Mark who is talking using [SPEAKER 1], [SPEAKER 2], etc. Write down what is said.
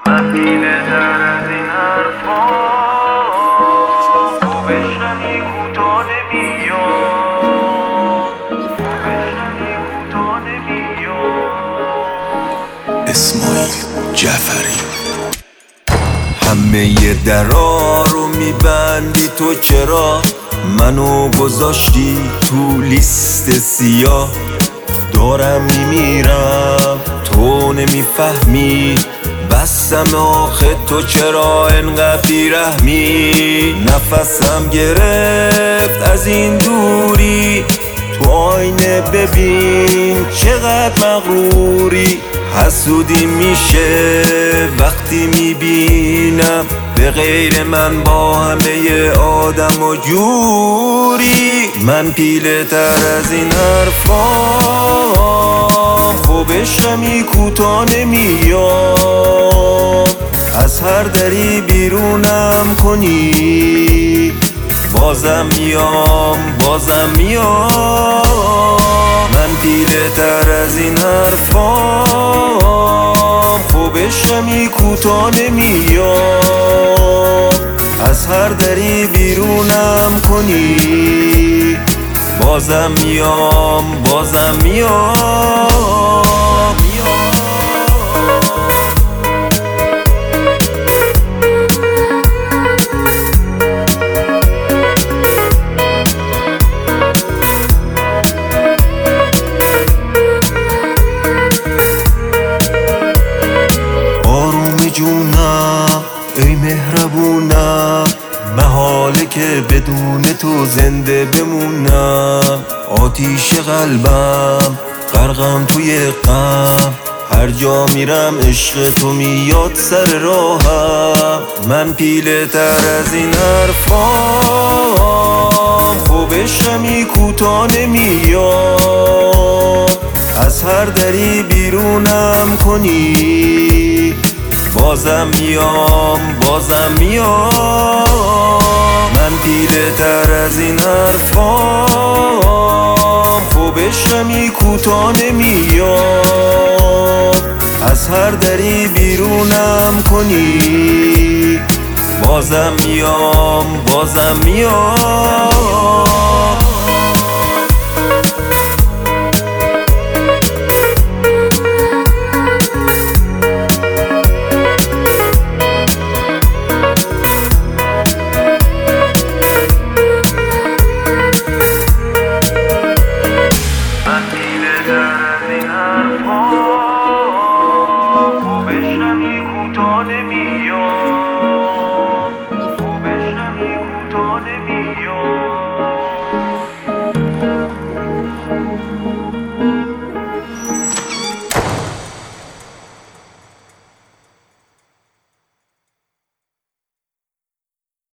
[SPEAKER 1] من دیده تر از این حرفا تو بشنوی کوتاه نمیام، تو بشنوی کوتاه نمیام.
[SPEAKER 2] اسماعیل جعفری.
[SPEAKER 3] همه درا رو میبندی تو، چرا منو گذاشتی تو لیست سیاه؟ دارم میمیرم تو نمیفهمی، بستم آخه تو چرا انقدر بیرحمی؟ نفسم گرفت از این دوری، تو آینه ببین چقدر مغروری. حسودی میشه وقتی میبینم به غیر من با همه آدم و جوری. من پیله تر از این حرفام، خوبش نمی کوتاه نمیام. از هر دری بیرونم کنی بازم میام، بازم میام. من پیله تر از این حرفام، خوبش نمی کوتاه نمیام. از هر دری بیرونم کنی بازم میام، بازم میام. جونم ای مهربونم، محاله که بدون تو زنده بمونم. آتیش قلبم غرقم توی غم، هر جا میرم عشق تو میاد سر راهم. من پیله تر از این حرفام، خوبش نمی کوتاه نمیام. از هر دری بیرونم کنی بازم میام، بازم میام. من پیله تر از این حرفام، خوبش نمی کوتاه نمیام. از هر دری بیرونم کنی بازم میام، بازم میام.
[SPEAKER 1] خوبش نمی کوتاه نمیام.